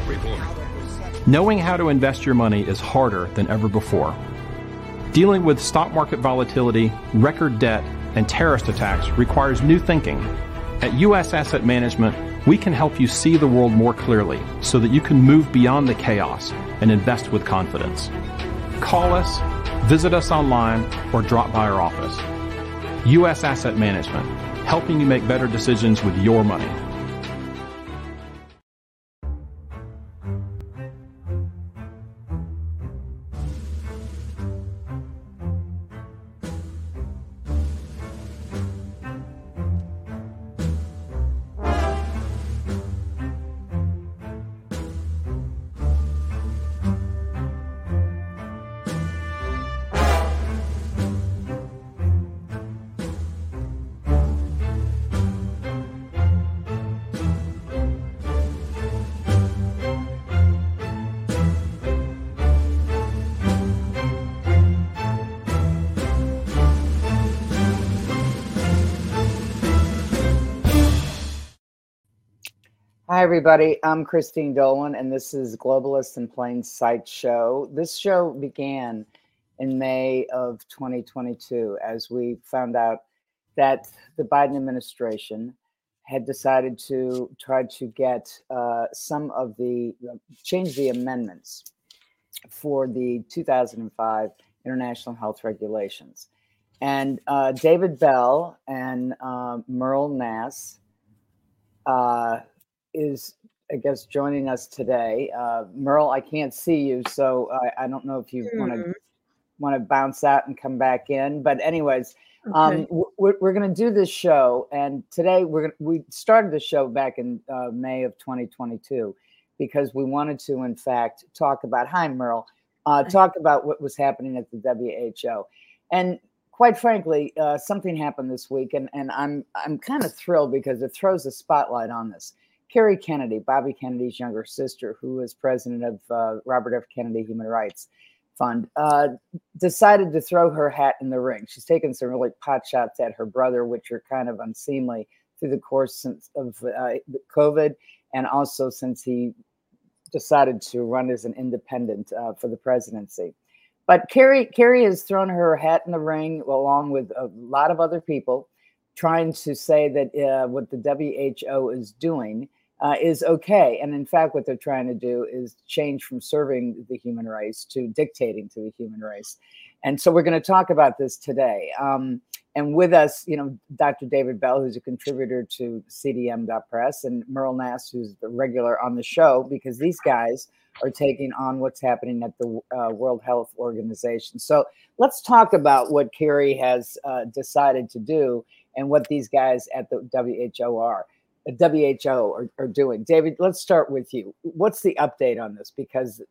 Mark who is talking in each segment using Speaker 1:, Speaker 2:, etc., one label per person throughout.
Speaker 1: Knowing how to invest your money is harder than ever before. Dealing with stock market volatility, record debt, and terrorist attacks requires new thinking. At U.S. Asset Management, we can help you see the world more clearly so that you can move beyond the chaos and invest with confidence. Call us, visit us online, or drop by our office. U.S. Asset Management, helping you make better decisions with your money.
Speaker 2: Hi, everybody. I'm Christine Dolan, and this is Globalist in Plain Sight show. This show began in May of 2022 as we found out that the Biden administration had decided to try to get change the amendments for the 2005 International Health Regulations. And David Bell and Merle Nass is, I guess, joining us today. Merle, I can't see you, so I don't know if you want to bounce out and come back in. But anyways, okay. We're going to do this show, and today we started the show back in May of 2022 because we wanted to, in fact, talk about talk about what was happening at the WHO, and quite frankly, something happened this week, and I'm kind of thrilled because it throws a spotlight on this. Kerry Kennedy, Bobby Kennedy's younger sister, who is president of Robert F. Kennedy Human Rights Fund, decided to throw her hat in the ring. She's taken some really pot shots at her brother, which are kind of unseemly through the course of COVID, and also since he decided to run as an independent for the presidency. But Kerry has thrown her hat in the ring along with a lot of other people, trying to say that what the WHO is doing is okay. And in fact, what they're trying to do is change from serving the human race to dictating to the human race. And so we're going to talk about this today. And with us, Dr. David Bell, who's a contributor to CDM.press, and Merle Nass, who's the regular on the show, because these guys are taking on what's happening at the World Health Organization. So let's talk about what Kerry has decided to do and what these guys at the WHO are doing. David, let's start with you. What's the update on this? Because,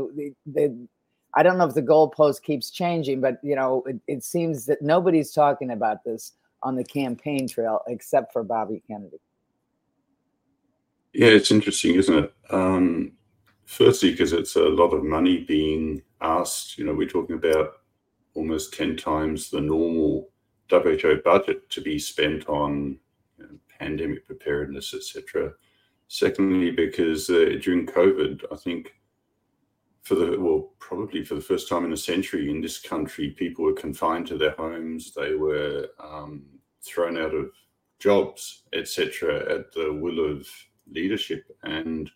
Speaker 2: I don't know if the goalpost keeps changing, but, it seems that nobody's talking about this on the campaign trail except for Bobby Kennedy.
Speaker 3: Yeah, it's interesting, isn't it? Firstly, because it's a lot of money being asked. We're talking about almost 10 times the normal WHO budget to be spent on pandemic preparedness, etc. Secondly, because during COVID, I think probably for the first time in a century in this country, people were confined to their homes. They were thrown out of jobs, etc., at the will of leadership. And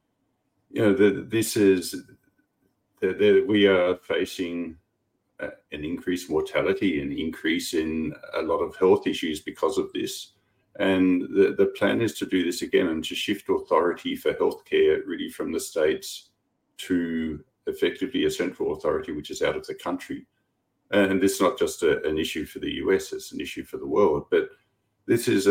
Speaker 3: we are facing an increased mortality, an increase in a lot of health issues because of this. And the plan is to do this again and to shift authority for healthcare really from the states to effectively a central authority, which is out of the country. And this is not just an issue for the US, it's an issue for the world. But this is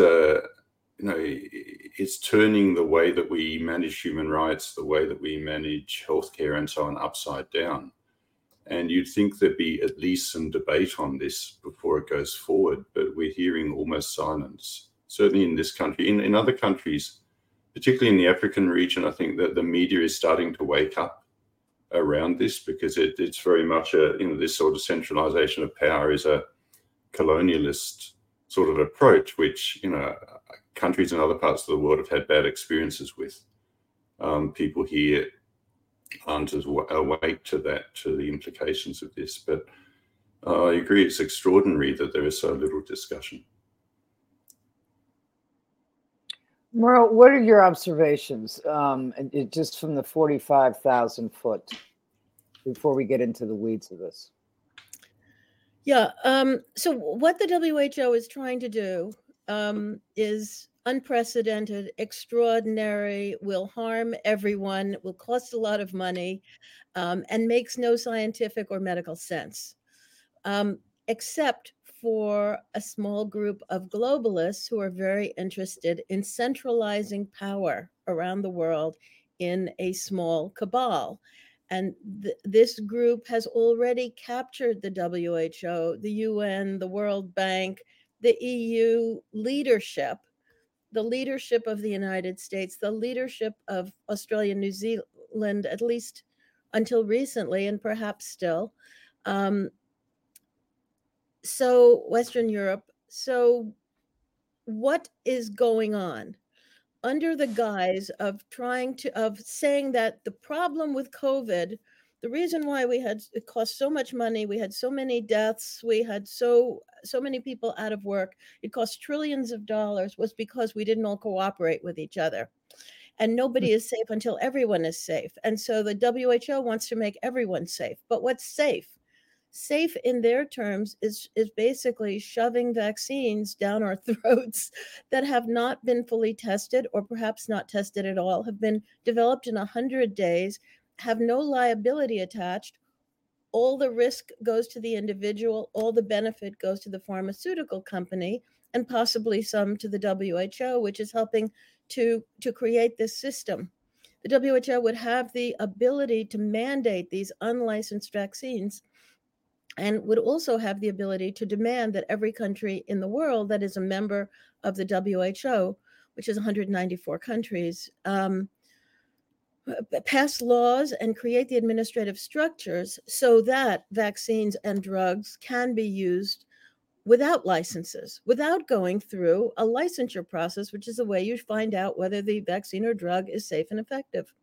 Speaker 3: it's turning the way that we manage human rights, the way that we manage healthcare and so on upside down. And you'd think there'd be at least some debate on this before it goes forward, but we're hearing almost silence. Certainly in this country, in other countries, particularly in the African region, I think that the media is starting to wake up around this because it's very much this sort of centralization of power is a colonialist sort of approach, which countries in other parts of the world have had bad experiences with. people here aren't as awake to the implications of this. But I agree, it's extraordinary that there is so little discussion.
Speaker 2: Merle, what are your observations just from the 45,000 foot before we get into the weeds of this?
Speaker 4: Yeah. So what the WHO is trying to do is unprecedented, extraordinary, will harm everyone, will cost a lot of money, and makes no scientific or medical sense, except for a small group of globalists who are very interested in centralizing power around the world in a small cabal. And this group has already captured the WHO, the UN, the World Bank, the EU leadership, the leadership of the United States, the leadership of Australia and New Zealand, at least until recently, and perhaps still. So Western Europe. So what is going on under the guise of saying that the problem with COVID, the reason why it cost so much money, we had so many deaths, we had so many people out of work, it cost trillions of dollars, was because we didn't all cooperate with each other. And nobody is safe until everyone is safe. And so the WHO wants to make everyone safe. But what's safe? Safe in their terms is basically shoving vaccines down our throats that have not been fully tested, or perhaps not tested at all, have been developed in 100 days, have no liability attached. All the risk goes to the individual, all the benefit goes to the pharmaceutical company, and possibly some to the WHO, which is helping to create this system. The WHO would have the ability to mandate these unlicensed vaccines, and would also have the ability to demand that every country in the world that is a member of the WHO, which is 194 countries, pass laws and create the administrative structures so that vaccines and drugs can be used without licenses, without going through a licensure process, which is the way you find out whether the vaccine or drug is safe and effective.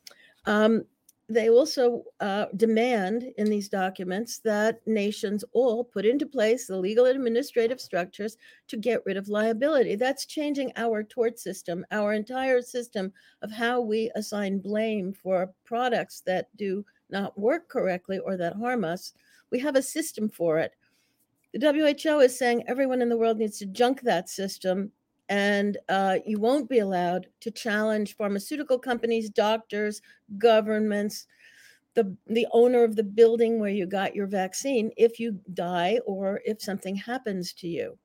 Speaker 4: They also demand in these documents that nations all put into place the legal and administrative structures to get rid of liability. That's changing our tort system, our entire system of how we assign blame for products that do not work correctly or that harm us. We have a system for it. The WHO is saying everyone in the world needs to junk that system, and you won't be allowed to challenge pharmaceutical companies, doctors, governments, the owner of the building where you got your vaccine if you die or if something happens to you.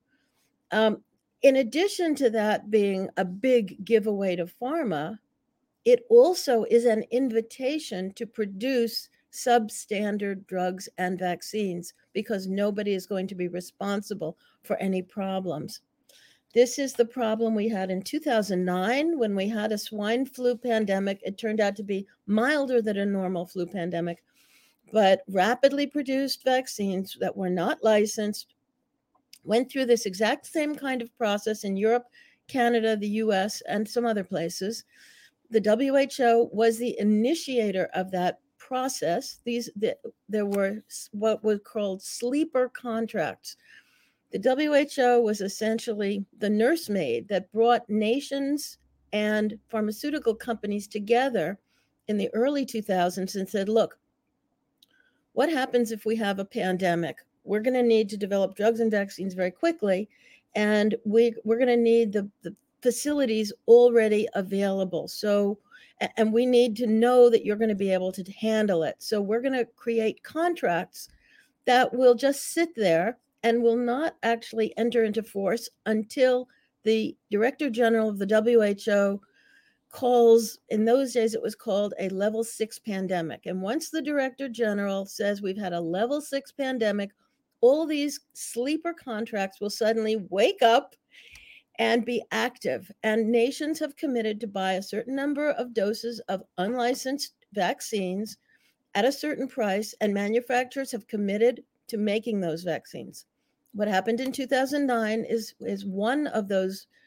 Speaker 4: In addition to that being a big giveaway to pharma, it also is an invitation to produce substandard drugs and vaccines because nobody is going to be responsible for any problems. This is the problem we had in 2009 when we had a swine flu pandemic. It turned out to be milder than a normal flu pandemic, but rapidly produced vaccines that were not licensed went through this exact same kind of process in Europe, Canada, the US, and some other places. The WHO was the initiator of that process. There were what was called sleeper contracts. The WHO was essentially the nursemaid that brought nations and pharmaceutical companies together in the early 2000s and said, look, what happens if we have a pandemic? We're going to need to develop drugs and vaccines very quickly, and we're going to need the facilities already available. So, and we need to know that you're going to be able to handle it. So we're going to create contracts that will just sit there and will not actually enter into force until the Director General of the WHO calls, in those days it was called a level 6 pandemic. And once the Director General says we've had a level 6 pandemic, all these sleeper contracts will suddenly wake up and be active. And nations have committed to buy a certain number of doses of unlicensed vaccines at a certain price, and manufacturers have committed to making those vaccines. What happened in 2009 is one of those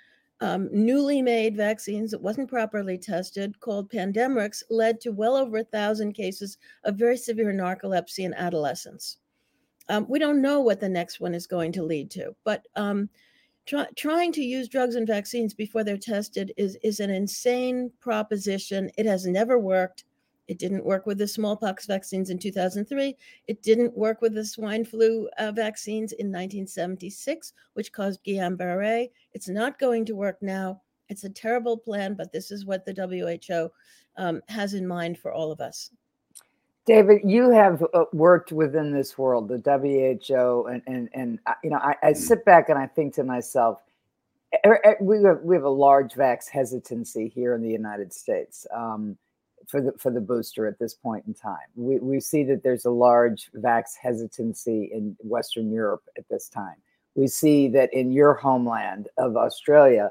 Speaker 4: newly made vaccines that wasn't properly tested, called pandemics, led to well over 1,000 cases of very severe narcolepsy in adolescents. We don't know what the next one is going to lead to, but trying to use drugs and vaccines before they're tested is an insane proposition. It has never worked. It didn't work with the smallpox vaccines in 2003. It didn't work with the swine flu vaccines in 1976, which caused Guillain-Barré. It's not going to work now. It's a terrible plan, but this is what the WHO has in mind for all of us.
Speaker 2: David, you have worked within this world, the WHO, and you know, I sit back and I think to myself, we have a large vax hesitancy here in the United States for the booster at this point in time. We see that there's a large vax hesitancy in Western Europe at this time. We see that in your homeland of Australia,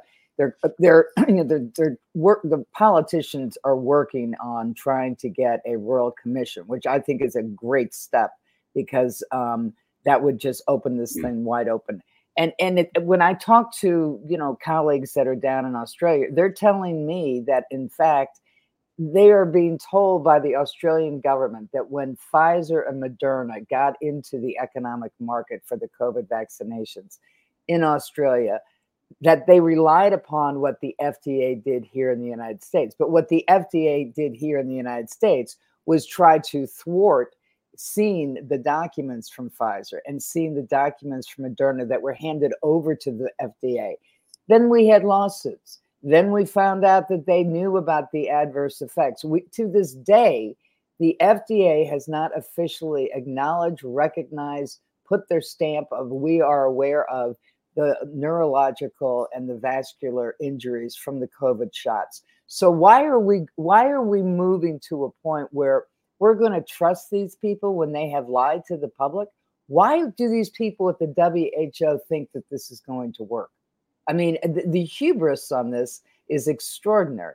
Speaker 2: the politicians are working on trying to get a royal commission, which I think is a great step, because that would just open this thing wide open. And when I talk to, you know, colleagues that are down in Australia, they're telling me that, in fact, they are being told by the Australian government that when Pfizer and Moderna got into the economic market for the COVID vaccinations in Australia, that they relied upon what the FDA did here in the United States. But what the FDA did here in the United States was try to thwart seeing the documents from Pfizer and seeing the documents from Moderna that were handed over to the FDA. Then we had lawsuits. Then we found out that they knew about the adverse effects. To this day, the FDA has not officially acknowledged, recognized, put their stamp of we are aware of the neurological and the vascular injuries from the COVID shots. So why are we moving to a point where we're going to trust these people when they have lied to the public? Why do these people at the WHO think that this is going to work? I mean, the hubris on this is extraordinary.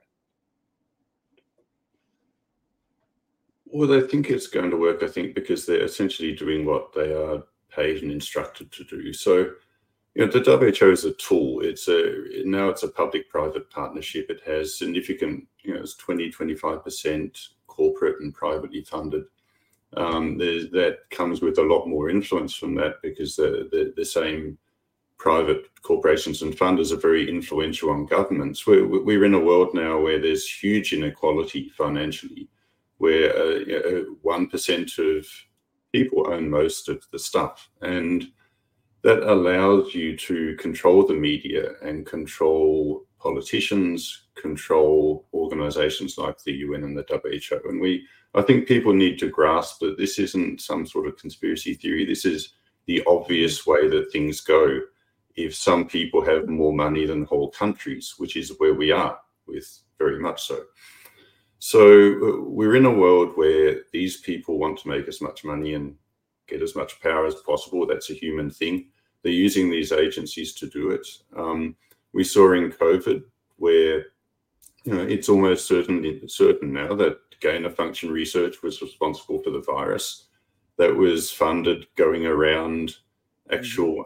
Speaker 3: Well, they think it's going to work, I think, because they're essentially doing what they are paid and instructed to do. So, you know, the WHO is a tool. Now it's a public-private partnership. It has significant, you know, it's 20-25% corporate and privately funded. That comes with a lot more influence from that, because the same private corporations and funders are very influential on governments. We're in a world now where there's huge inequality financially, where 1% of people own most of the stuff. And that allows you to control the media and control politicians, control organizations like the UN and the WHO. And I think people need to grasp that this isn't some sort of conspiracy theory. This is the obvious way that things go if some people have more money than whole countries, which is where we are, with very much so. So we're in a world where these people want to make as much money and get as much power as possible. That's a human thing. They're using these agencies to do it. We saw in COVID where, you know, it's almost certain now that gain-of-function research was responsible for the virus. That was funded going around actual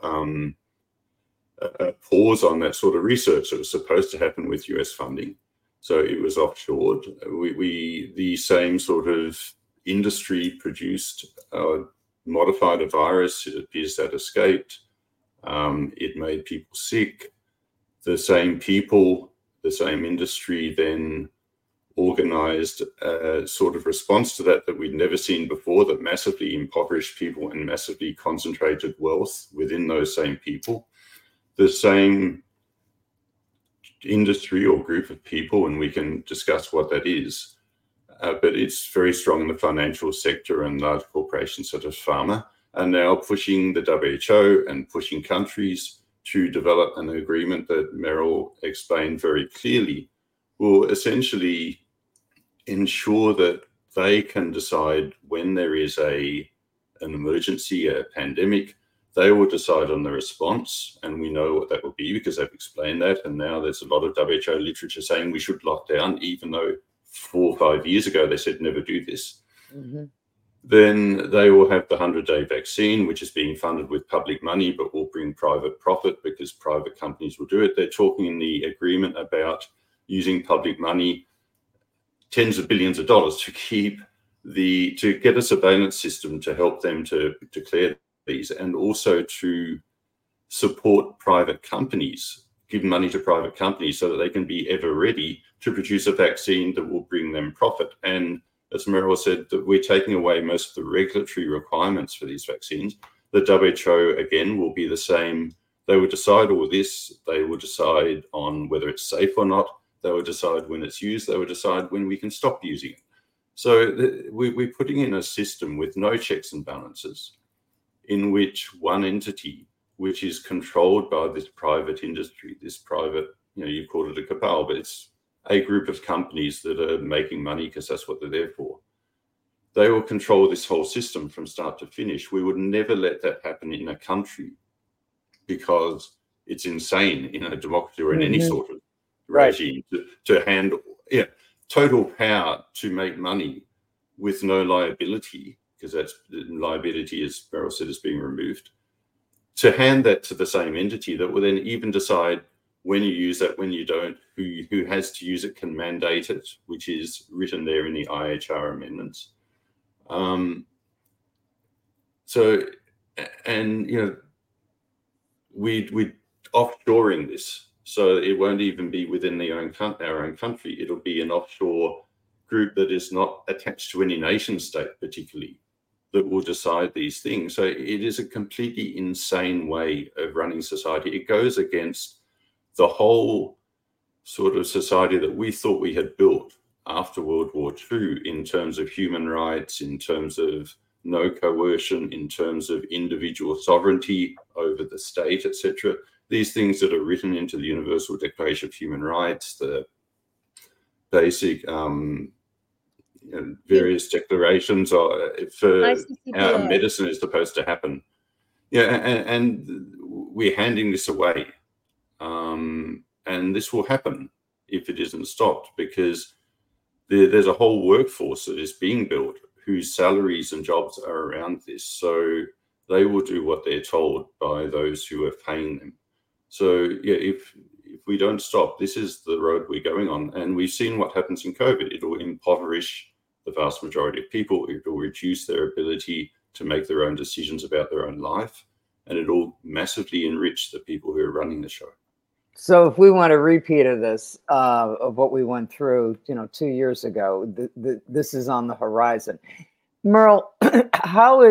Speaker 3: pause on that sort of research that was supposed to happen with US funding. So it was offshored. The same sort of industry produced, modified a virus. It appears that escaped. It made people sick. The same people, the same industry then organized a sort of response to that we'd never seen before, that massively impoverished people and massively concentrated wealth within those same people. The same industry or group of people, and we can discuss what that is, but it's very strong in the financial sector, and large corporations such as pharma are now pushing the WHO and pushing countries to develop an agreement that Meryl explained very clearly will essentially ensure that they can decide when there is an emergency, a pandemic. They will decide on the response, and we know what that will be because they've explained that. And now there's a lot of WHO literature saying we should lock down, even though 4 or 5 years ago they said never do this. Mm-hmm. Then they will have the 100-day vaccine, which is being funded with public money, but will bring private profit because private companies will do it. They're talking in the agreement about using public money, tens of billions of dollars, to get a surveillance system to help them to declare these, and also to support private companies, give money to private companies so that they can be ever ready to produce a vaccine that will bring them profit. And as Meryl said, that we're taking away most of the regulatory requirements for these vaccines. The WHO, again, will be the same. They will decide all this. They will decide on whether it's safe or not. They will decide when it's used. They will decide when we can stop using it. So we're putting in a system with no checks and balances, in which one entity, which is controlled by this private industry, this private, you called it a cabal, but it's a group of companies that are making money because that's what they're there for. They will control this whole system from start to finish. We would never let that happen in a country because it's insane in a democracy or in any sort of regime to handle total power to make money with no liability, because that's liability, as Meryl said, is being removed. To hand that to the same entity that will then even decide when you use that, when you don't, who has to use it can mandate it, which is written there in the IHR amendments. We're offshoring this, so it won't even be within our own country. It'll be an offshore group that is not attached to any nation state particularly, that will decide these things. So it is a completely insane way of running society. It goes against the whole sort of society that we thought we had built after World War II in terms of human rights, in terms of no coercion, in terms of individual sovereignty over the state, etc. These things that are written into the Universal Declaration of Human Rights, the basic various declarations for how medicine is supposed to happen. And we're handing this away. And this will happen if it isn't stopped, because there's a whole workforce that is being built whose salaries and jobs are around this. So they will do what they're told by those who are paying them. So if we don't stop, this is the road we're going on. And we've seen what happens in COVID. It will impoverish the vast majority of people. It will reduce their ability to make their own decisions about their own life. And it will massively enrich the people who are running the show.
Speaker 2: So if we want a repeat of this, of what we went through, 2 years ago, this is on the horizon. Meryl, how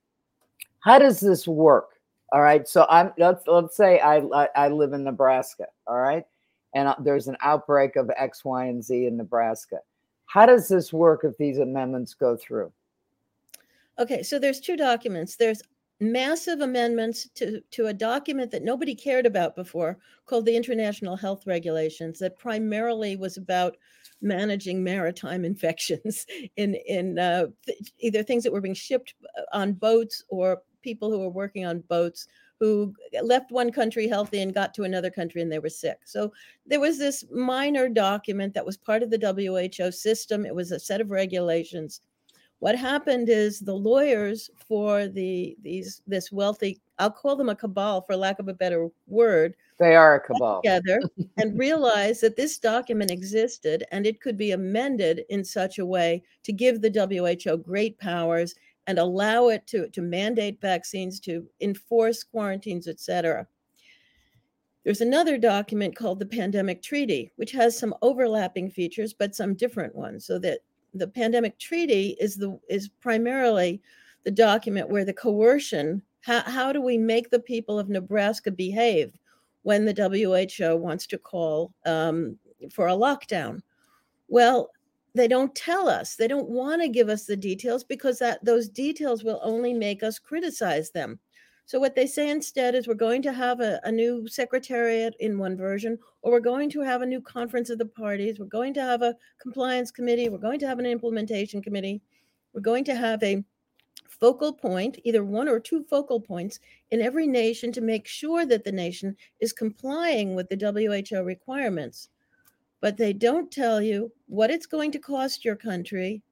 Speaker 2: does this work? All right. So let's say I live in Nebraska. All right. And there's an outbreak of X, Y, and Z in Nebraska. How does this work if these amendments go through?
Speaker 4: Okay. So there's two documents. There's massive amendments to a document that nobody cared about before, called the International Health Regulations, that primarily was about managing maritime infections in either things that were being shipped on boats or people who were working on boats who left one country healthy and got to another country and they were sick. So there was this minor document that was part of the WHO system. It was a set of regulations. What happened is the lawyers for this wealthy, I'll call them a cabal for lack of a better word.
Speaker 2: They are a cabal.
Speaker 4: Together and realized that this document existed and it could be amended in such a way to give the WHO great powers and allow it to mandate vaccines, to enforce quarantines, etc. There's another document called the Pandemic Treaty, which has some overlapping features, but some different ones, so that the Pandemic Treaty is primarily the document where the coercion, how do we make the people of Nebraska behave when the WHO wants to call for a lockdown? Well, they don't tell us. They don't want to give us the details because those details will only make us criticize them. So what they say instead is we're going to have a new secretariat in one version, or we're going to have a new conference of the parties. We're going to have a compliance committee. We're going to have an implementation committee. We're going to have a focal point, either one or two focal points in every nation to make sure that the nation is complying with the WHO requirements. But they don't tell you what it's going to cost your country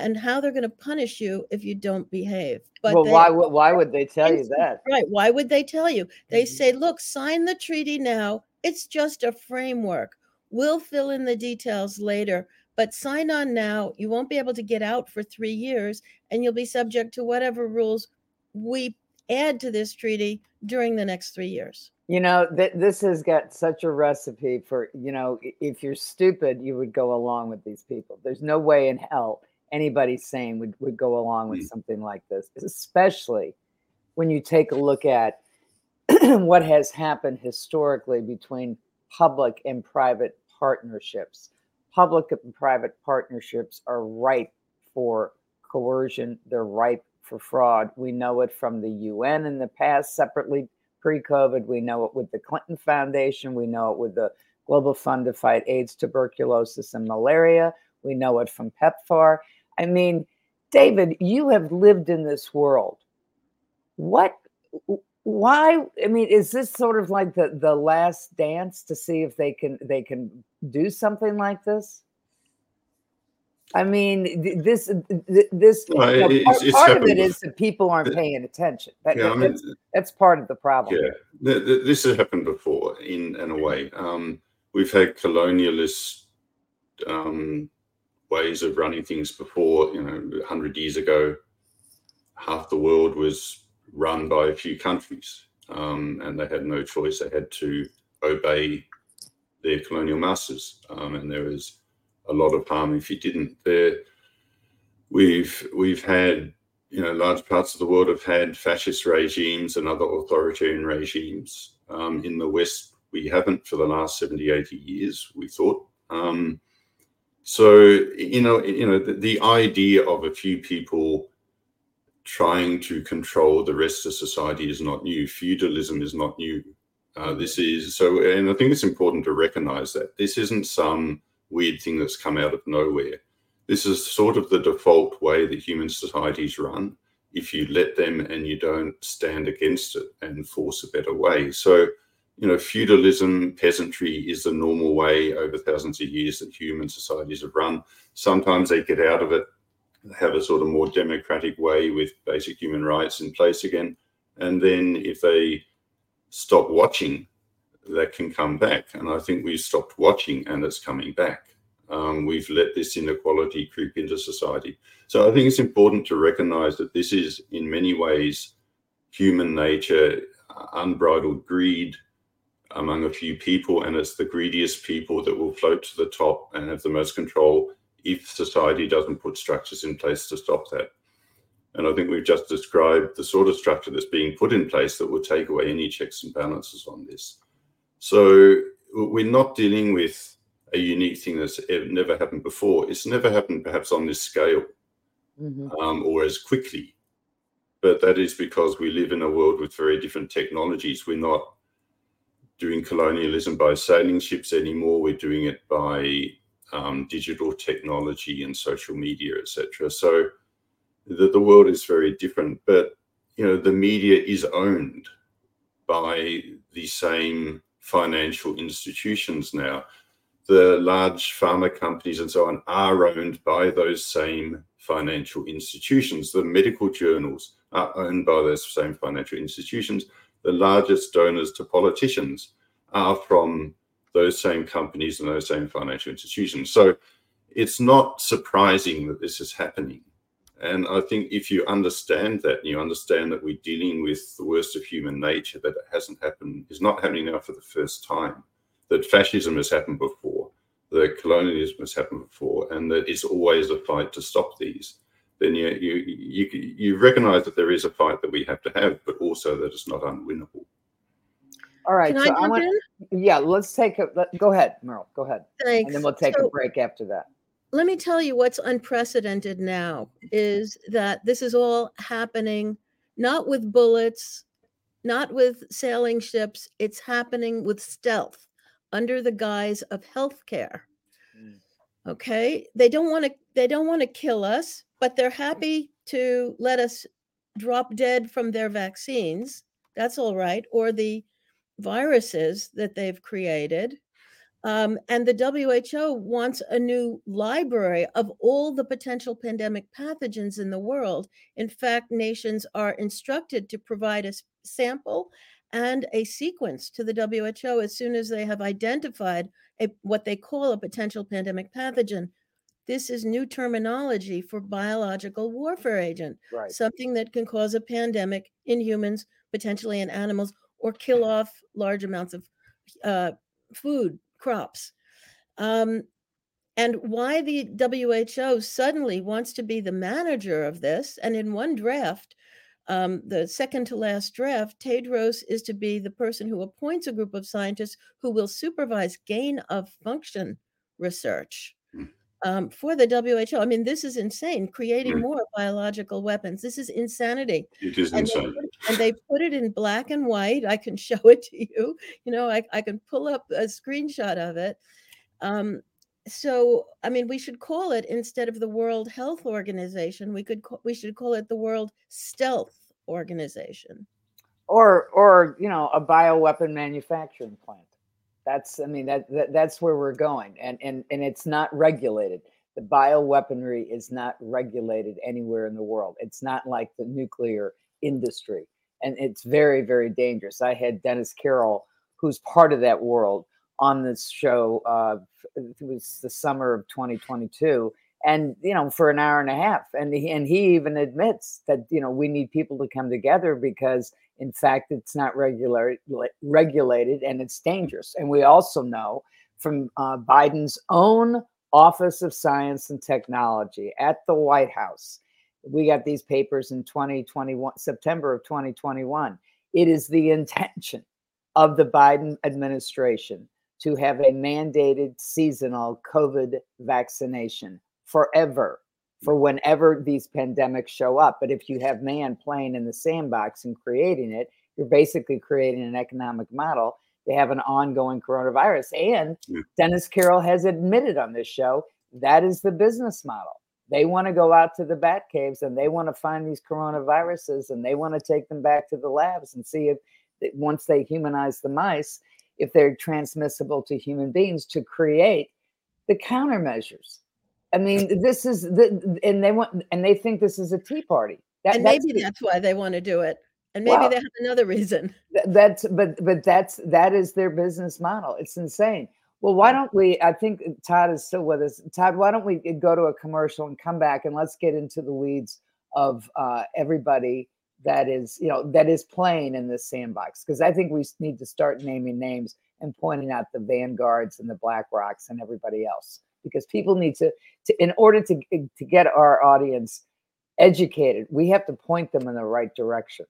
Speaker 4: and how they're going to punish you if you don't behave. But
Speaker 2: well, why would they tell you that?
Speaker 4: Right. Why would they tell you? They say, look, sign the treaty now. It's just a framework. We'll fill in the details later, but sign on now. You won't be able to get out for 3 years, and you'll be subject to whatever rules we add to this treaty during the next 3 years.
Speaker 2: This has got such a recipe for, if you're stupid, you would go along with these people. There's no way in hell anybody sane would go along with something like this, especially when you take a look at what has happened historically between public and private partnerships. Public and private partnerships are ripe for coercion. They're ripe for fraud. We know it from the UN in the past, separately pre-COVID. We know it with the Clinton Foundation. We know it with the Global Fund to Fight AIDS, Tuberculosis, and Malaria. We know it from PEPFAR. I mean, David, you have lived in this world. Why? I mean, is this sort of like the last dance to see if they can do something like this? I mean, this part of it is that people aren't paying attention. That's part of the problem.
Speaker 3: Yeah, this has happened before in a way. We've had colonialist ways of running things before. 100 years ago, half the world was run by a few countries, and they had no choice. They had to obey their colonial masters, and there was a lot of harm if you didn't. We've had, large parts of the world have had fascist regimes and other authoritarian regimes. In the West, we haven't for the last 70, 80 years, we thought. So, the idea of a few people trying to control the rest of society is not new. Feudalism is not new. And I think it's important to recognize that this isn't some weird thing that's come out of nowhere. This is sort of the default way that human societies run if you let them and you don't stand against it and force a better way. So, feudalism, peasantry is the normal way over thousands of years that human societies have run. Sometimes they get out of it, have a sort of more democratic way with basic human rights in place again. And then if they stop watching, that can come back. And I think we've stopped watching and it's coming back. We've let this inequality creep into society. So I think it's important to recognize that this is in many ways human nature, unbridled greed among a few people, and it's the greediest people that will float to the top and have the most control if society doesn't put structures in place to stop that. And I think we've just described the sort of structure that's being put in place that will take away any checks and balances on this. So we're not dealing with a unique thing that's never happened before. It's never happened perhaps on this scale or as quickly. But that is because we live in a world with very different technologies. We're not doing colonialism by sailing ships anymore. We're doing it by digital technology and social media, etc. So the world is very different. But, the media is owned by the same financial institutions now. The large pharma companies and so on are owned by those same financial institutions. The medical journals are owned by those same financial institutions. The largest donors to politicians are from those same companies and those same financial institutions. So it's not surprising that this is happening. And I think if you understand that, and you understand that we're dealing with the worst of human nature, that it hasn't happened, is not happening now for the first time, that fascism has happened before, that colonialism has happened before, and that it's always a fight to stop these, then you recognize that there is a fight that we have to have, but also that it's not unwinnable.
Speaker 2: All right.
Speaker 4: Can I jump in?
Speaker 2: Yeah, let's take go ahead, Merle. Go ahead.
Speaker 4: Thanks.
Speaker 2: And then we'll take a break after that.
Speaker 4: Let me tell you what's unprecedented now is that this is all happening not with bullets, not with sailing ships. It's happening with stealth under the guise of healthcare. Okay, they don't want to kill us, but they're happy to let us drop dead from their vaccines. That's all right, or the viruses that they've created. And the WHO wants a new library of all the potential pandemic pathogens in the world. In fact, nations are instructed to provide a sample and a sequence to the WHO as soon as they have identified what they call a potential pandemic pathogen. This is new terminology for biological warfare agent,
Speaker 2: Right.
Speaker 4: something that can cause a pandemic in humans, potentially in animals, or kill off large amounts of food, crops. And why the WHO suddenly wants to be the manager of this, and in one draft, the second to last draft, Tedros is to be the person who appoints a group of scientists who will supervise gain of function research for the WHO. I mean, this is insane, creating more biological weapons. This is insanity.
Speaker 3: It is insane.
Speaker 4: And they put it in black and white. I can show it to you. You know, I can pull up a screenshot of it. So, I mean, we should call it, instead of the World Health Organization, we should call it the World Stealth Organization.
Speaker 2: Or you know, a bioweapon manufacturing plant. That's that's where we're going, and it's not regulated. The bioweaponry is not regulated anywhere in the world. It's not like the nuclear industry, and it's very, very dangerous. I had Dennis Carroll, who's part of that world, on this show. It was the summer of 2022, and you know, for an hour and a half, and he even admits that, you know, we need people to come together because, in fact, it's not regulated and it's dangerous. And we also know from Biden's own Office of Science and Technology at the White House, we got these papers in 2021, September of 2021. It is the intention of the Biden administration to have a mandated seasonal COVID vaccination forever, for whenever these pandemics show up. But if you have man playing in the sandbox and creating it, you're basically creating an economic model to have an ongoing coronavirus. And Dennis Carroll has admitted on this show that is the business model. They want to go out to the bat caves and they want to find these coronaviruses and they want to take them back to the labs and see if, once they humanize the mice, if they're transmissible to human beings, to create the countermeasures. I mean, this is and they think this is a tea party.
Speaker 4: Maybe that's why they want to do it. And maybe they have another reason.
Speaker 2: But that is their business model. It's insane. Well, why don't we? I think Todd is still with us. Todd, why don't we go to a commercial and come back and let's get into the weeds of everybody that is playing in this sandbox, because I think we need to start naming names and pointing out the Vanguards and the BlackRocks and everybody else, because people need to in order to get our audience educated, we have to point them in the right direction.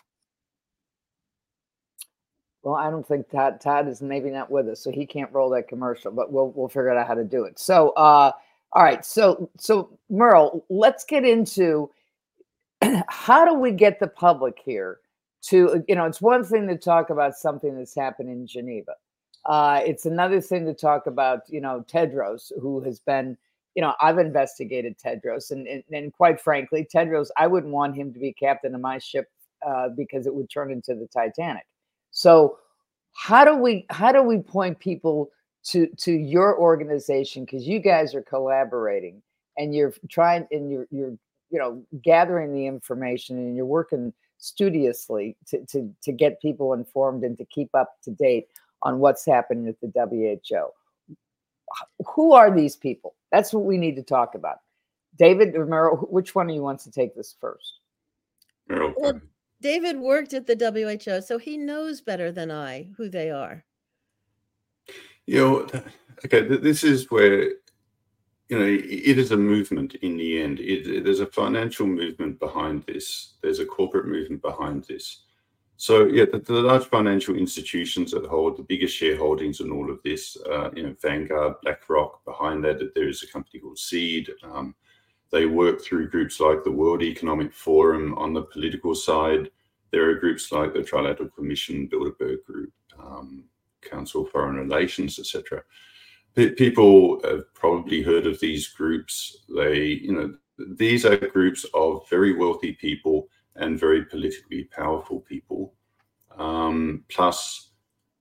Speaker 2: Well, I don't think Todd is maybe not with us, so he can't roll that commercial, but we'll figure out how to do it. So, all right. So Merle, let's get into how do we get the public here to, you know, it's one thing to talk about something that's happened in Geneva. It's another thing to talk about, you know, Tedros, who has been, you know, I've investigated Tedros, and quite frankly, Tedros, I wouldn't want him to be captain of my ship because it would turn into the Titanic. So how do we point people to your organization, because you guys are collaborating and you're trying and you're you know, gathering the information and you're working studiously to get people informed and to keep up to date on what's happening at the WHO. Who are these people? That's what we need to talk about. David or Merle, which one of you wants to take this first?
Speaker 3: Merle.
Speaker 4: Well, David worked at the WHO, so he knows better than I who they are.
Speaker 3: You know, okay, this is where, you know, it is a movement in the end. There's a financial movement behind this. There's a corporate movement behind this. So, yeah, the large financial institutions that hold the biggest shareholdings in all of this, you know, Vanguard, BlackRock, behind that, there is a company called Seed. They work through groups like the World Economic Forum. On the political side, there are groups like the Trilateral Commission, Bilderberg Group, Council of Foreign Relations, etc. People have probably heard of these groups. These are groups of very wealthy people and very politically powerful people, plus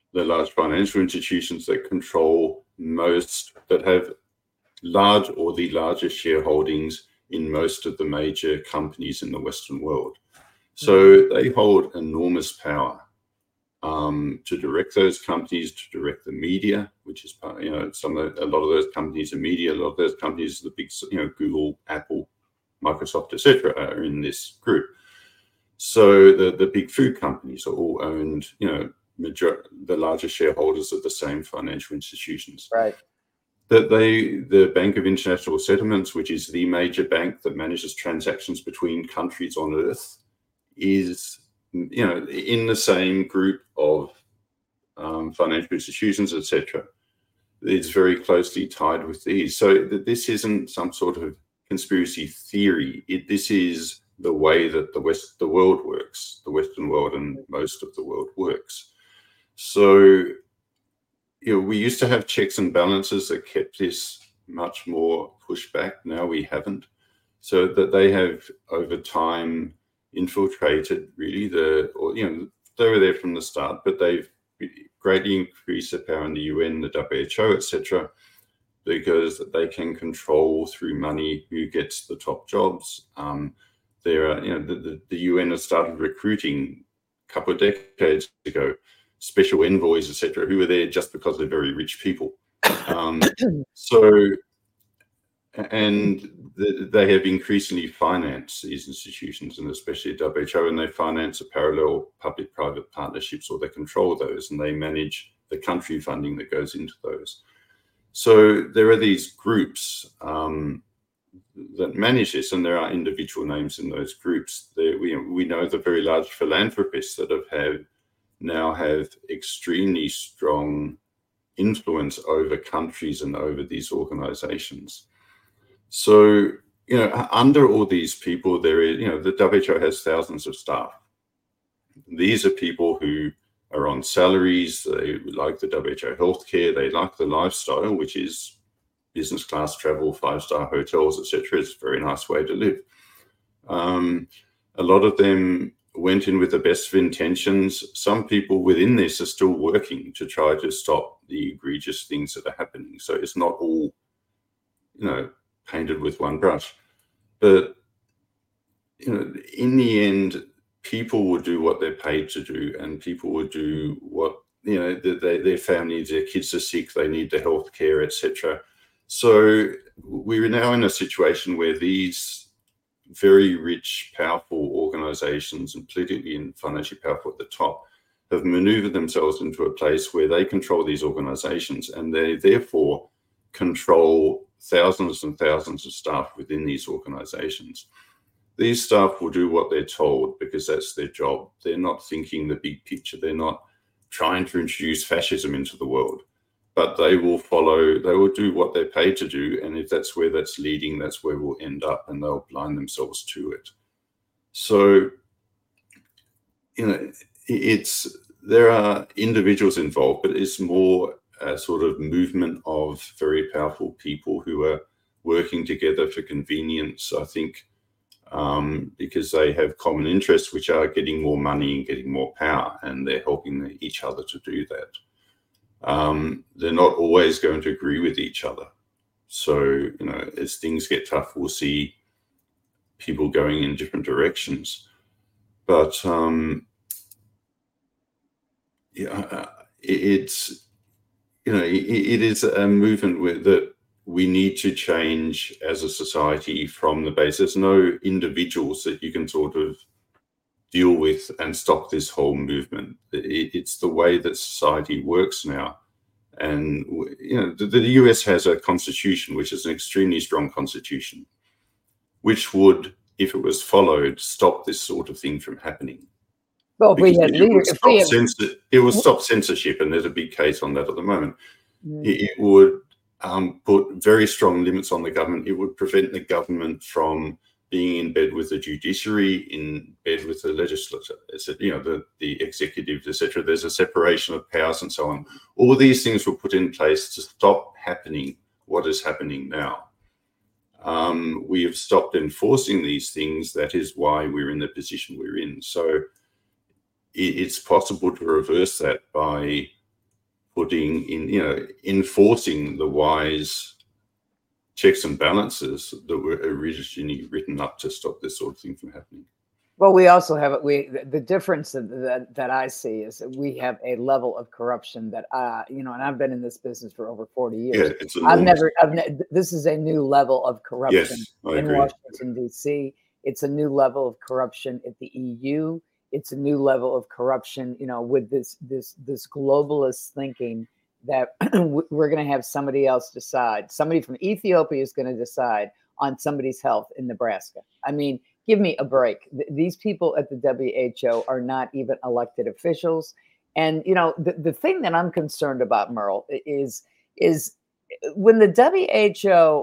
Speaker 3: the large financial institutions that control most, that have large or the largest shareholdings in most of the major companies in the Western world. So they hold enormous power to direct those companies, to direct the media, which is, a lot of those companies are media. A lot of those companies, the big, Google, Apple, Microsoft, etc., are in this group. So the big food companies are all owned, the largest shareholders of the same financial institutions.
Speaker 2: Right.
Speaker 3: The Bank of International Settlements, which is the major bank that manages transactions between countries on Earth, is, in the same group of financial institutions, etc. It's very closely tied with these. So this isn't some sort of conspiracy theory. This is the way that the world works, the Western world and most of the world works. So, we used to have checks and balances that kept this much more pushed back. Now we haven't. So that they have over time infiltrated really they were there from the start, but they've greatly increased their power in the UN, the WHO, etc., because they can control through money who gets the top jobs. There are, the UN has started recruiting a couple of decades ago special envoys, etc., who are there just because they're very rich people. They have increasingly financed these institutions, and especially WHO, and they finance a parallel public-private partnerships, or they control those, and they manage the country funding that goes into those. So there are these groups that manage this, and there are individual names in those groups. We know the very large philanthropists that now have extremely strong influence over countries and over these organizations. So, under all these people, there is, the WHO has thousands of staff. These are people who are on salaries. They like the WHO healthcare. They like the lifestyle, which is business class travel, 5-star hotels, etc. It's a very nice way to live. A lot of them went in with the best of intentions. Some people within this are still working to try to stop the egregious things that are happening. So it's not all, painted with one brush. But, in the end, people will do what they're paid to do, and people will do what, their families, their kids are sick, they need the health care, etc. So we're now in a situation where these very rich, powerful organizations, and politically and financially powerful at the top, have maneuvered themselves into a place where they control these organizations, and they therefore control thousands and thousands of staff within these organizations. These staff will do what they're told because that's their job. They're not thinking the big picture. They're not trying to introduce fascism into the world, but they will do what they're paid to do. And if that's where that's leading, that's where we'll end up, and they'll blind themselves to it. So, there are individuals involved, but it's more a sort of movement of very powerful people who are working together for convenience, I think, because they have common interests, which are getting more money and getting more power, and they're helping each other to do that. They're not always going to agree with each other. So, as things get tough, we'll see people going in different directions. But it is a movement that we need to change as a society from the base. There's no individuals that you can sort of deal with and stop this whole movement. It's the way that society works now. And, the US has a constitution, which is an extremely strong constitution, which would, if it was followed, stop this sort of thing from happening.
Speaker 2: Well,
Speaker 3: it will stop censorship, and there's a big case on that at the moment. It would put very strong limits on the government. It would prevent the government from being in bed with the judiciary, in bed with the legislature, the executive, etc. There's a separation of powers and so on. All these things were put in place to stop happening what is happening now. We have stopped enforcing these things. That is why we're in the position we're in. So it's possible to reverse that by putting in, enforcing the wise checks and balances that were originally written up to stop this sort of thing from happening.
Speaker 2: Well, we also have the difference that I see is that we have a level of corruption that and I've been in this business for over 40 years.
Speaker 3: Yeah, it's enormous.
Speaker 2: This is a new level of corruption in
Speaker 3: agree.
Speaker 2: Washington, D.C. It's a new level of corruption at the EU. It's a new level of corruption, with this globalist thinking that we're going to have somebody else decide. Somebody from Ethiopia is going to decide on somebody's health in Nebraska. I mean, give me a break. These people at the WHO are not even elected officials. And, the thing that I'm concerned about, Merle, is when the WHO,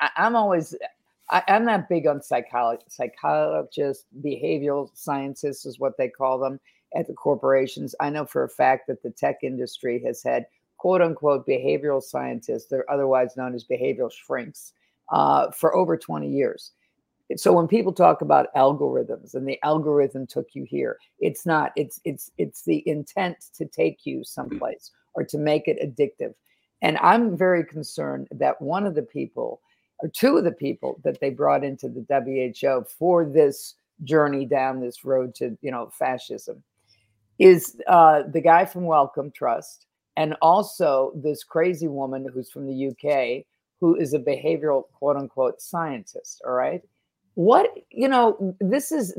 Speaker 2: I'm not big on psychologists, behavioral scientists is what they call them at the corporations. I know for a fact that the tech industry has had quote unquote behavioral scientists, they're otherwise known as behavioral shrinks, for over 20 years. So when people talk about algorithms and the algorithm took you here, it's not, it's the intent to take you someplace or to make it addictive. And I'm very concerned that one of the people or two of the people that they brought into the WHO for this journey down this road to, fascism is the guy from Wellcome Trust, and also this crazy woman who's from the UK, who is a behavioral quote unquote scientist. All right. What, this is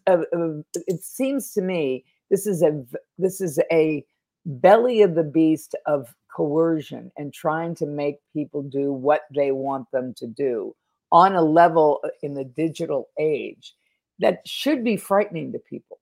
Speaker 2: it seems to me, this is a belly of the beast of coercion and trying to make people do what they want them to do on a level in the digital age that should be frightening to people.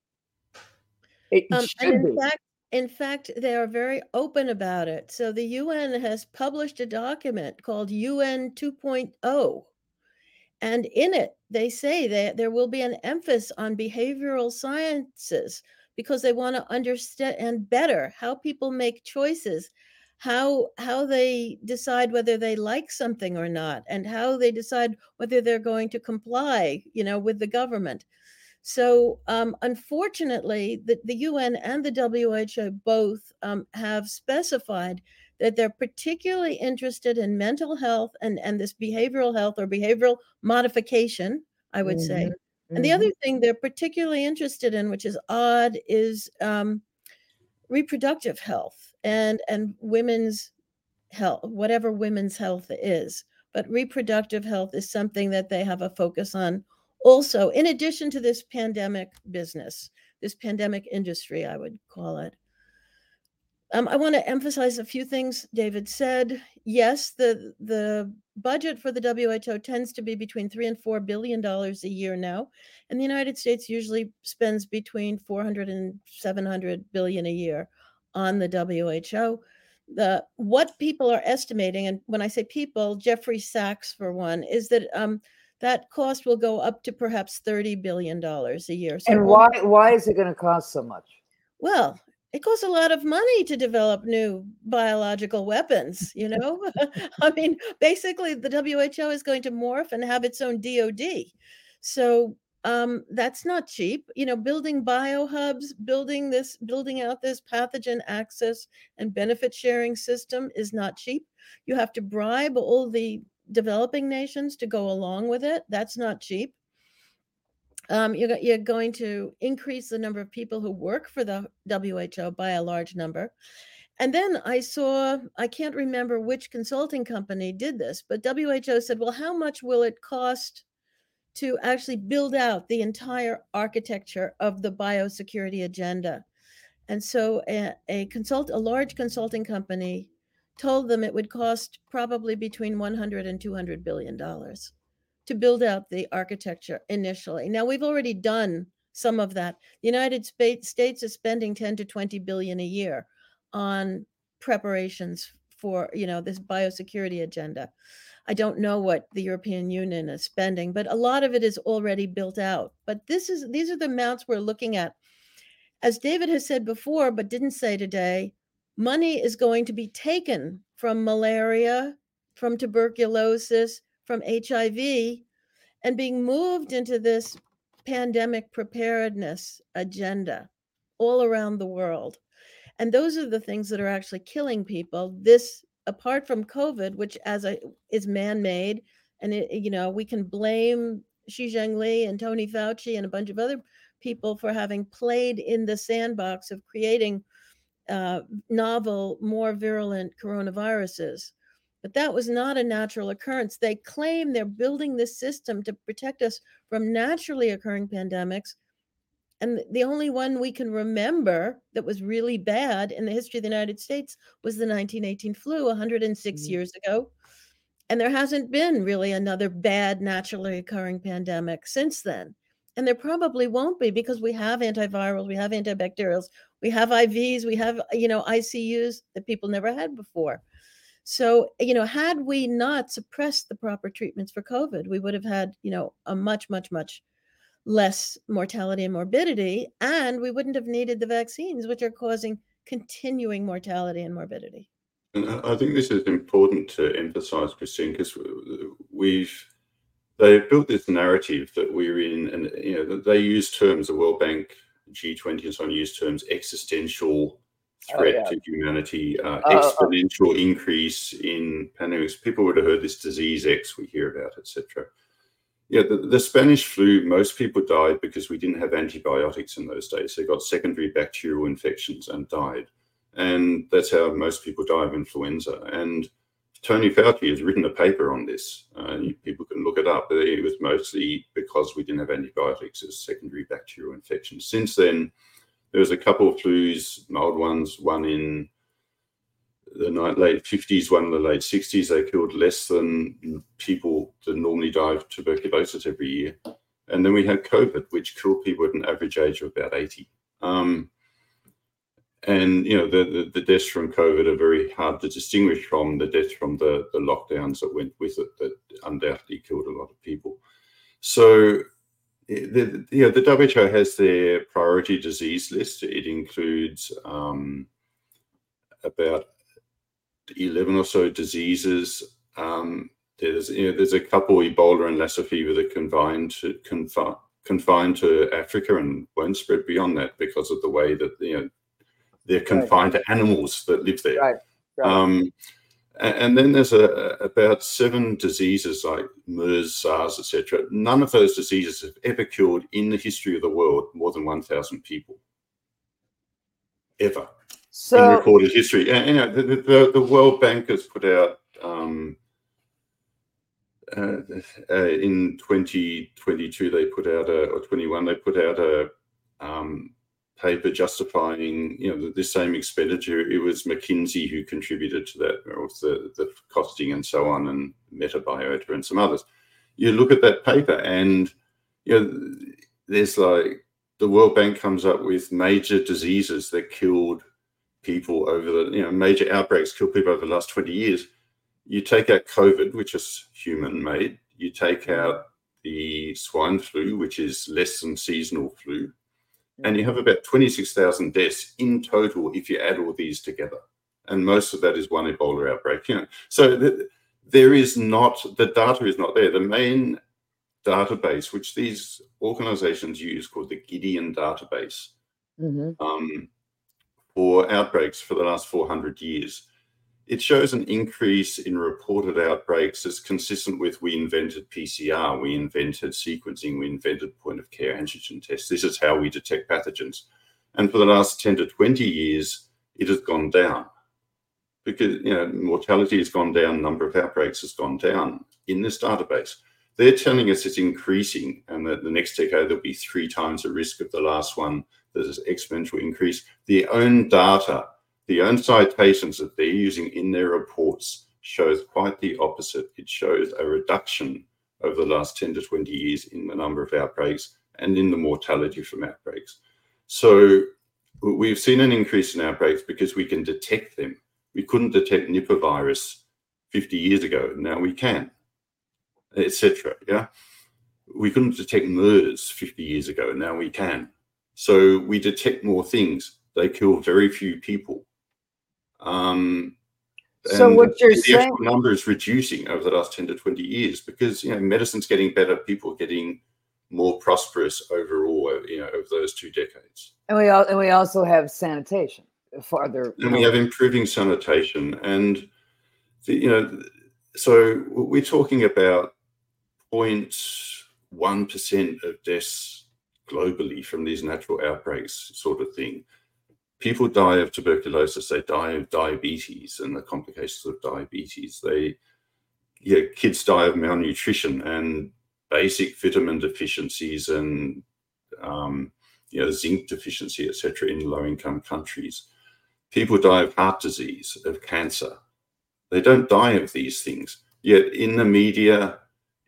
Speaker 2: It should be.
Speaker 4: In fact, they are very open about it. So the UN has published a document called UN 2.0. And in it, they say that there will be an emphasis on behavioral sciences because they want to understand better how people make choices, how they decide whether they like something or not, and how they decide whether they're going to comply, with the government. So unfortunately, the UN and the WHO both have specified that they're particularly interested in mental health and this behavioral health or behavioral modification, I would say. And the other thing they're particularly interested in, which is odd, is reproductive health and women's health, whatever women's health is. But reproductive health is something that they have a focus on also, in addition to this pandemic business, this pandemic industry, I would call it. I want to emphasize a few things David said. Yes, the budget for the WHO tends to be between $3 and $4 billion a year now, and the United States usually spends between 400 and 700 billion a year on the WHO. What people are estimating, and when I say people, Jeffrey Sachs for one, is that that cost will go up to perhaps $30 billion a year. So
Speaker 2: and why is it going to cost so much?
Speaker 4: Well, it costs a lot of money to develop new biological weapons, I mean, basically the WHO is going to morph and have its own DOD. So that's not cheap. Building biohubs, building out this pathogen access and benefit sharing system is not cheap. You have to bribe all the developing nations to go along with it. That's not cheap. You're going to increase the number of people who work for the WHO by a large number. And then I can't remember which consulting company did this, but WHO said, well, how much will it cost to actually build out the entire architecture of the biosecurity agenda? And so a large consulting company told them it would cost probably between $100 and $200 billion to build out the architecture initially. Now, we've already done some of that. The United States is spending 10 to 20 billion a year on preparations for, this biosecurity agenda. I don't know what the European Union is spending, but a lot of it is already built out. But these are the amounts we're looking at. As David has said before, but didn't say today, money is going to be taken from malaria, from tuberculosis, from HIV, and being moved into this pandemic preparedness agenda all around the world. And those are the things that are actually killing people. This, apart from COVID, which is man-made, and we can blame Xi Jinping and Tony Fauci and a bunch of other people for having played in the sandbox of creating novel, more virulent coronaviruses. But that was not a natural occurrence. They claim they're building this system to protect us from naturally occurring pandemics. And the only one we can remember that was really bad in the history of the United States was the 1918 flu 106 years ago. And there hasn't been really another bad naturally occurring pandemic since then. And there probably won't be, because we have antivirals, we have antibacterials, we have IVs, we have, ICUs that people never had before. So, had we not suppressed the proper treatments for COVID, we would have had, a much, much, much less mortality and morbidity, and we wouldn't have needed the vaccines, which are causing continuing mortality and morbidity.
Speaker 3: And I think this is important to emphasize, Christine, because they've built this narrative that we're in, and they use terms, the World Bank, G20 and so on, use terms existential threat to humanity, exponential increase in pandemics. People would have heard this disease X we hear about, etc. Yeah, the Spanish flu, most people died because we didn't have antibiotics in those days. They got secondary bacterial infections and died. And that's how most people die of influenza. And Tony Fauci has written a paper on this. People can look it up. But it was mostly because we didn't have antibiotics as secondary bacterial infections. Since then, there was a couple of flus, mild ones, one in the late 50s, one in the late 60s. They killed less than people that normally die of tuberculosis every year. And then we had COVID, which killed people at an average age of about 80. And, the deaths from COVID are very hard to distinguish from the deaths from the lockdowns that went with it that undoubtedly killed a lot of people. So the WHO has their priority disease list. It includes about 11 or so diseases. There's a couple, Ebola and Lassa fever, that confined to Africa and won't spread beyond that because of the way that they're confined to animals that live there. Right. And then there's about 7 diseases like MERS, SARS, etc. None of those diseases have ever killed in the history of the world more than 1,000 people. Ever. In recorded history. And, the World Bank has put out in 2022 they put out or 21 they put out a paper justifying this same expenditure. It was McKinsey who contributed to that, or the costing and so on, and Metabiota and some others. You look at that paper and there's the World Bank comes up with major diseases that killed people over the major outbreaks killed people over the last 20 years. You take out COVID, which is human made, you take out the swine flu, which is less than seasonal flu, and you have about 26,000 deaths in total if you add all these together. And most of that is one Ebola outbreak. So there is not, the data is not there. The main database, which these organizations use, called the Gideon database, for outbreaks for the last 400 years, it shows an increase in reported outbreaks that's consistent with we invented PCR, we invented sequencing, we invented point-of-care antigen tests. This is how we detect pathogens. And for the last 10 to 20 years, it has gone down because mortality has gone down, number of outbreaks has gone down in this database. They're telling us it's increasing, and that the next decade there'll be 3 times the risk of the last one. There's an exponential increase. The own data, the own citations that they're using in their reports shows quite the opposite. It shows a reduction over the last 10 to 20 years in the number of outbreaks and in the mortality from outbreaks. So we've seen an increase in outbreaks because we can detect them. We couldn't detect Nipah virus 50 years ago. Now we can, etc. Yeah, we couldn't detect MERS 50 years ago. Now we can. So we detect more things. They kill very few people.
Speaker 2: So what you're saying,
Speaker 3: the actual number is reducing over the last 10 to 20 years because medicine's getting better, people are getting more prosperous overall, over those 2 decades.
Speaker 2: And we also have sanitation. farther.
Speaker 3: And we have improving sanitation, and so we're talking about 0.1% of deaths globally from these natural outbreaks, sort of thing. People die of tuberculosis, they die of diabetes and the complications of diabetes. Kids die of malnutrition and basic vitamin deficiencies and zinc deficiency, etc., in low-income countries. People die of heart disease, of cancer. They don't die of these things. Yet in the media,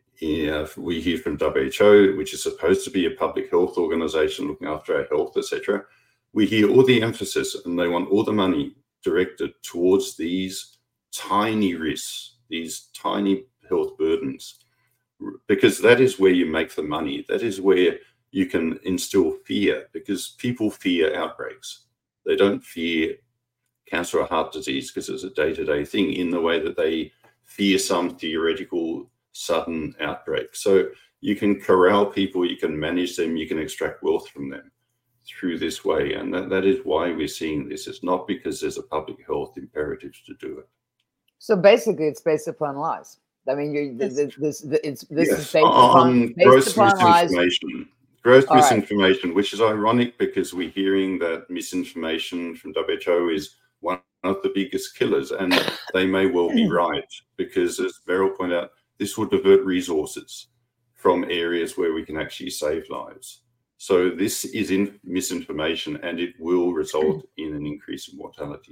Speaker 3: we hear from WHO, which is supposed to be a public health organization looking after our health, etc. We hear all the emphasis, and they want all the money directed towards these tiny risks, these tiny health burdens, because that is where you make the money. That is where you can instill fear, because people fear outbreaks. They don't fear cancer or heart disease because it's a day-to-day thing in the way that they fear some theoretical sudden outbreak. So you can corral people, you can manage them, you can extract wealth from them through this way. And that is why we're seeing this. It's not because there's a public health imperative to do it.
Speaker 2: So basically, it's based upon lies. I mean, this is based
Speaker 3: on gross
Speaker 2: lies.
Speaker 3: Gross misinformation, which is ironic because we're hearing that misinformation from WHO is one of the biggest killers, and they may well be right, because as Meryl pointed out, this will divert resources from areas where we can actually save lives. So this is misinformation, and it will result in an increase in mortality.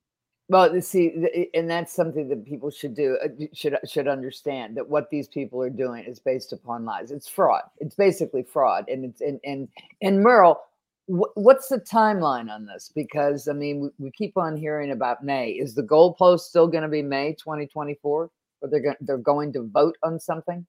Speaker 2: Well, see, and that's something that people should do, should understand, that what these people are doing is based upon lies. It's fraud. It's basically fraud. And Meryl, what's the timeline on this? Because I mean, we keep on hearing about May. Is the goalpost still going to be May 2024, or they're going to vote on something?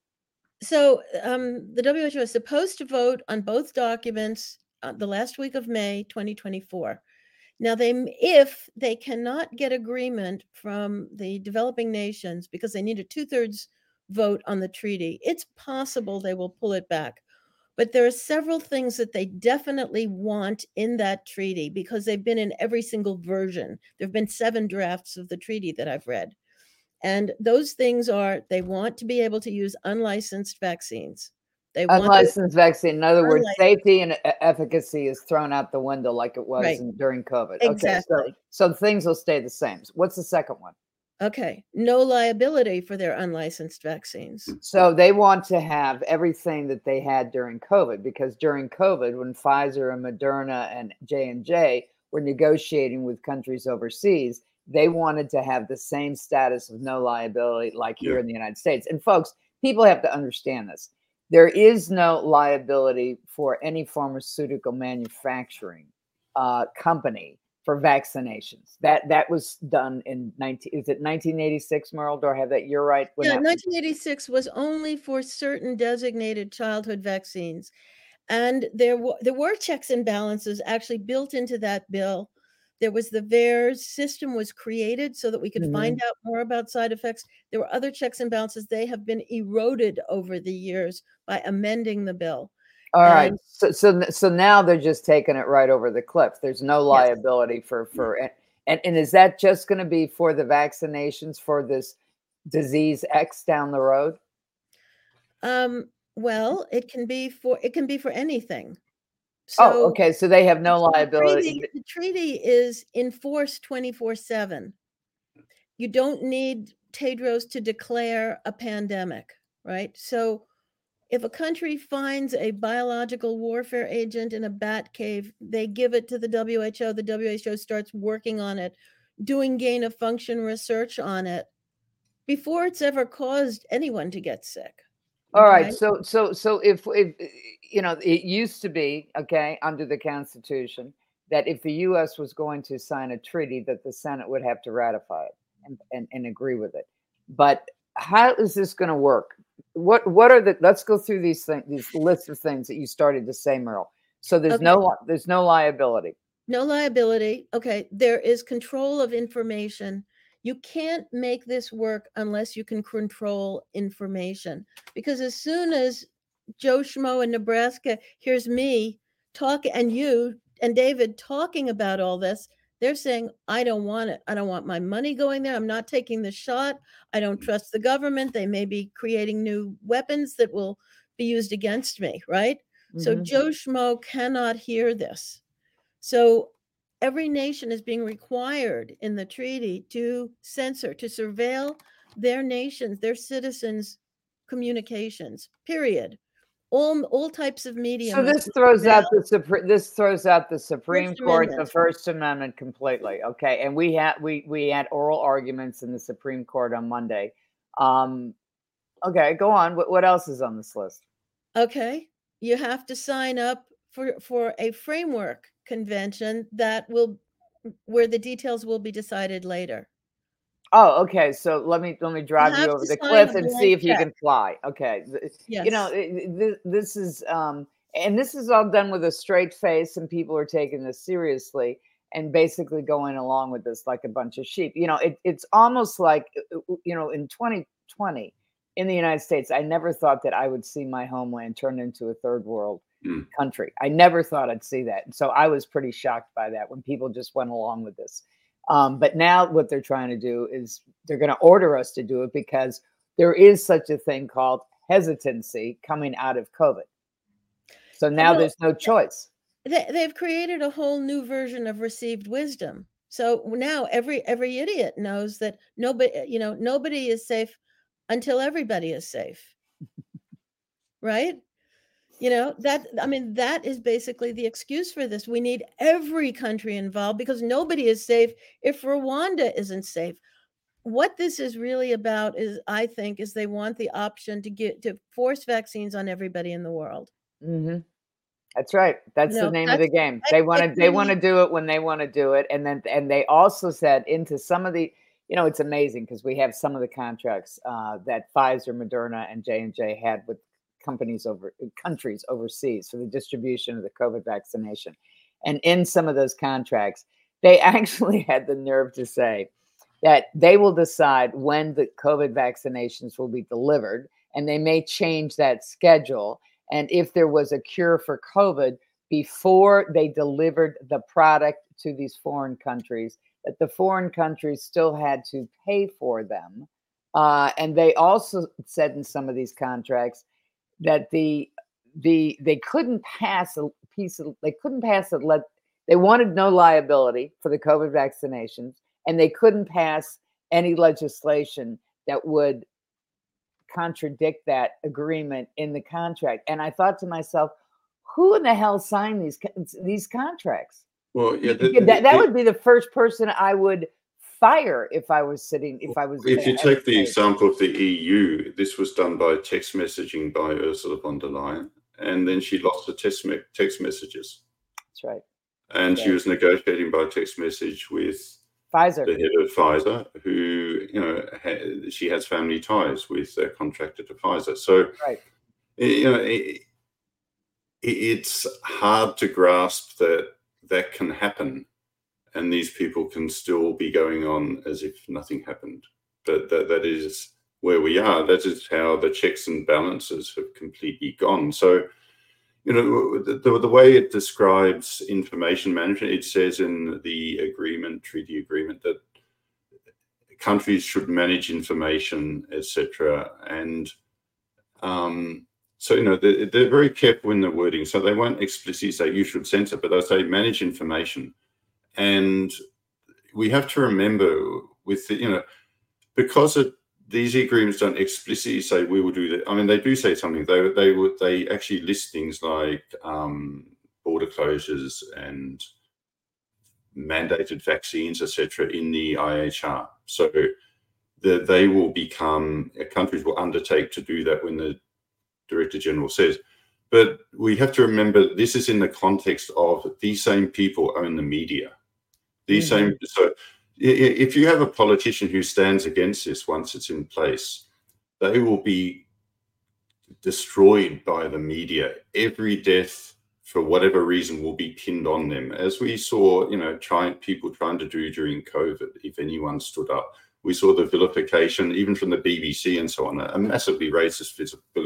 Speaker 4: So the WHO is supposed to vote on both documents the last week of May 2024. Now, if they cannot get agreement from the developing nations because they need a 2/3 vote on the treaty, it's possible they will pull it back. But there are several things that they definitely want in that treaty because they've been in every single version. There have been 7 drafts of the treaty that I've read. And those things are, they want to be able to use unlicensed vaccines. They
Speaker 2: unlicensed vaccine. In other words, safety and efficacy is thrown out the window like it was during COVID.
Speaker 4: Exactly.
Speaker 2: Okay, so things will stay the same. What's the second one?
Speaker 4: Okay, no liability for their unlicensed vaccines.
Speaker 2: So they want to have everything that they had during COVID, because during COVID, when Pfizer and Moderna and J&J were negotiating with countries overseas, they wanted to have the same status of no liability like here in the United States. And folks, people have to understand this. There is no liability for any pharmaceutical manufacturing company for vaccinations. That was done in 1986, Meryl? Do I have that year right?
Speaker 4: 1986 was only for certain designated childhood vaccines. And there were checks and balances actually built into that bill. There was the VAERS system was created so that we could find out more about side effects. There were other checks and balances. They have been eroded over the years by amending the bill.
Speaker 2: All right. So now they're just taking it right over the cliff. There's no liability and is that just going to be for the vaccinations for this disease X down the road?
Speaker 4: Well, it can be for anything. So,
Speaker 2: okay. So they have no liability.
Speaker 4: The treaty is enforced 24/7. You don't need Tedros to declare a pandemic, right? So if a country finds a biological warfare agent in a bat cave, they give it to the WHO. The WHO starts working on it, doing gain of function research on it before it's ever caused anyone to get sick.
Speaker 2: All right. So if it used to be, under the Constitution, that if the U.S. was going to sign a treaty, that the Senate would have to ratify it and agree with it. But how is this going to work? What are let's go through these lists of things that you started to say, Meryl. So there's no liability.
Speaker 4: No liability. Okay. There is control of information. You can't make this work unless you can control information, because as soon as Joe Schmo in Nebraska hears me talk and you and David talking about all this, They're saying, I don't want it. I don't want my money going there. I'm not taking the shot. I don't trust the government. They may be creating new weapons that will be used against me, right? So Joe Schmo cannot hear this. So every nation is being required in the treaty to censor, to surveil their nations, their citizens' communications, period. All types of media.
Speaker 2: So this throws out the Supreme Court, the First Amendment completely. Okay, and we had oral arguments in the Supreme Court on Monday. Okay, go on. What else is on this list?
Speaker 4: Okay, you have to sign up for a framework convention where the details will be decided later.
Speaker 2: Oh, okay. So let me drive you over the cliff and see if you can fly. Okay.
Speaker 4: Yes.
Speaker 2: You know, this is and this is all done with a straight face, and people are taking this seriously and basically going along with this like a bunch of sheep. You know, it's almost like, you know, in 2020 in the United States, I never thought that I would see my homeland turn into a third world country. I never thought I'd see that. And so I was pretty shocked by that when people just went along with this. But now what they're trying to do is they're going to order us to do it because there is such a thing called hesitancy coming out of COVID. So now there's no choice.
Speaker 4: They've created a whole new version of received wisdom. So now every idiot knows that nobody is safe until everybody is safe. Right? You know, that is basically the excuse for this. We need every country involved because nobody is safe if Rwanda isn't safe. What this is really about is, I think, is they want the option to force vaccines on everybody in the world.
Speaker 2: Mm-hmm. That's right. That's the name of the game. They want to do it when they want to do it. And they also said into some of the, you know, it's amazing because we have some of the contracts that Pfizer, Moderna, and J&J had with countries overseas for the distribution of the COVID vaccination. And in some of those contracts, they actually had the nerve to say that they will decide when the COVID vaccinations will be delivered, and they may change that schedule. And if there was a cure for COVID before they delivered the product to these foreign countries, that the foreign countries still had to pay for them. And they also said in some of these contracts that they couldn't pass they wanted no liability for the COVID vaccinations, and they couldn't pass any legislation that would contradict that agreement in the contract. And I thought to myself, who in the hell signed these contracts?
Speaker 3: Well, yeah,
Speaker 2: that would be the first person I would fire if I was. If you
Speaker 3: take the example of the EU, this was done by text messaging by Ursula von der Leyen, and then she lost the text messages.
Speaker 2: That's right.
Speaker 3: And she was negotiating by text message with
Speaker 2: Pfizer,
Speaker 3: the head of Pfizer, who, you know, she has family ties with their contractor to Pfizer. So, you know, it's hard to grasp that can happen. And these people can still be going on as if nothing happened. But that is where we are. That is how the checks and balances have completely gone. So, you know, the way it describes information management, it says in the treaty agreement, that countries should manage information, etc. And so, you know, they're very careful in the wording. So they won't explicitly say you should censor, but they'll say manage information. And we have to remember with the, you know, because these agreements don't explicitly say we will do that. I mean, they do say something. They actually list things like border closures and mandated vaccines, etc., in the IHR. So they will countries will undertake to do that when the Director General says. But we have to remember this is in the context of these same people own the media. So if you have a politician who stands against this once it's in place, they will be destroyed by the media. Every death, for whatever reason, will be pinned on them, as we saw, you know, people trying to do during COVID. If anyone stood up, we saw the vilification, even from the BBC and so on, a massively racist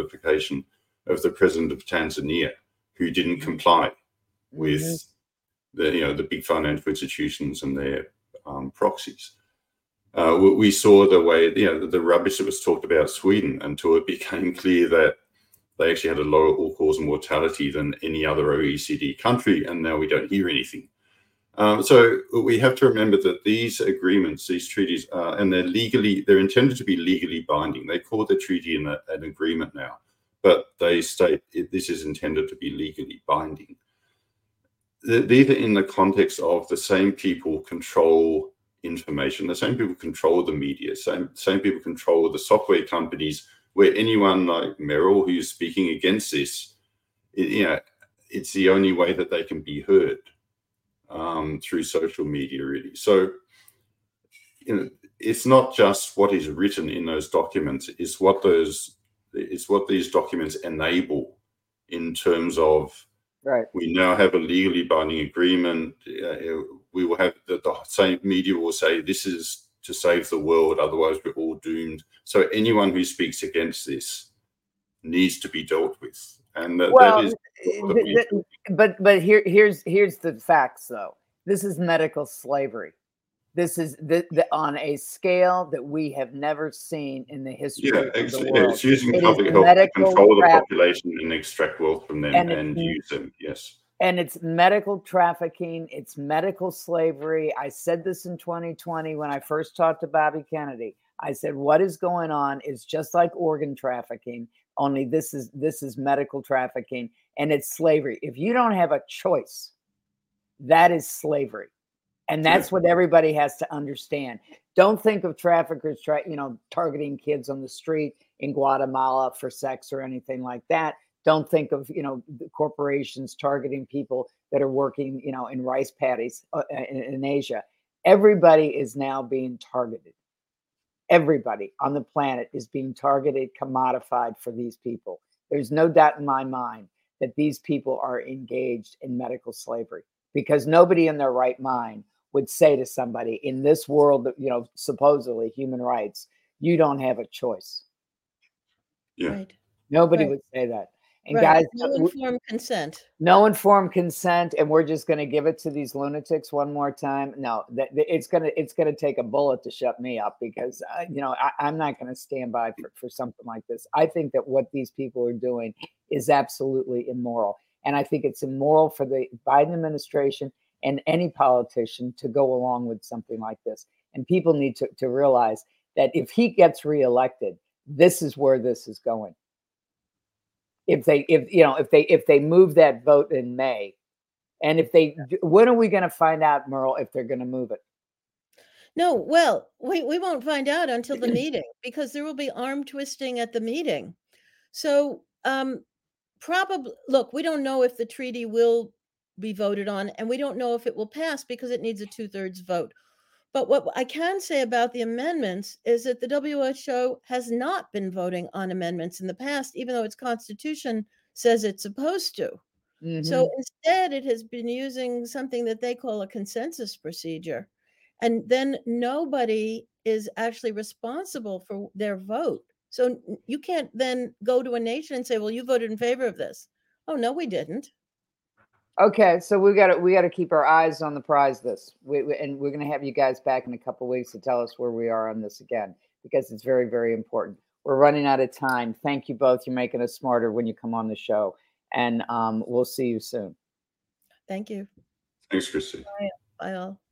Speaker 3: vilification of the president of Tanzania, who didn't comply with the big financial institutions and their proxies. We saw the way, the rubbish that was talked about Sweden until it became clear that they actually had a lower all-cause mortality than any other OECD country, and now we don't hear anything. So we have to remember that these agreements, these treaties, and they're intended to be legally binding. They call the treaty an agreement now, but they state this is intended to be legally binding. These are in the context of the same people control information, the same people control the media, same people control the software companies, where anyone like Merrill who's speaking against this, it's the only way that they can be heard, through social media, really. So, it's not just what is written in those documents, it's what these documents enable in terms of,
Speaker 2: right.
Speaker 3: We now have a legally binding agreement. We will have the same media will say this is to save the world, otherwise we're all doomed. So anyone who speaks against this needs to be dealt with, and that is.
Speaker 2: But here's the facts, though. This is medical slavery. This is on a scale that we have never seen in the history of the world.
Speaker 3: It's using public health to control the population and extract wealth from them and use them. Yes.
Speaker 2: And it's medical trafficking. It's medical slavery. I said this in 2020 when I first talked to Bobby Kennedy. I said, what is going on is just like organ trafficking, only this is medical trafficking, and it's slavery. If you don't have a choice, that is slavery. And that's what everybody has to understand. Don't think of traffickers targeting kids on the street in Guatemala for sex or anything like that. Don't think of, the corporations targeting people that are working, in rice paddies in Asia. Everybody is now being targeted. Everybody on the planet is being targeted, commodified for these people. There's no doubt in my mind that these people are engaged in medical slavery, because nobody in their right mind would say to somebody in this world that, supposedly human rights, you don't have a choice.
Speaker 3: Yeah.
Speaker 4: Right.
Speaker 2: Nobody would say that. And
Speaker 4: right.
Speaker 2: guys,
Speaker 4: no informed consent.
Speaker 2: No informed consent, and we're just going to give it to these lunatics one more time. No, it's gonna take a bullet to shut me up, because I'm not going to stand by for something like this. I think that what these people are doing is absolutely immoral, and I think it's immoral for the Biden administration and any politician to go along with something like this. And people need to realize that if he gets reelected, this is where this is going. If they move that vote in May, and when are we going to find out, Merle, if they're going to move it?
Speaker 4: No, well, we won't find out until the meeting, because there will be arm twisting at the meeting. So probably, look, we don't know if the treaty will be voted on, and we don't know if it will pass because it needs a 2/3 vote. But what I can say about the amendments is that the WHO has not been voting on amendments in the past, even though its constitution says it's supposed to. Mm-hmm. So instead, it has been using something that they call a consensus procedure. And then nobody is actually responsible for their vote. So you can't then go to a nation and say, well, you voted in favor of this. Oh, no, we didn't.
Speaker 2: Okay, so we got to keep our eyes on the prize. And we're going to have you guys back in a couple of weeks to tell us where we are on this again, because it's very, very important. We're running out of time. Thank you both. You're making us smarter when you come on the show, and we'll see you soon.
Speaker 4: Thank you.
Speaker 3: Thanks, Christy.
Speaker 4: Bye all.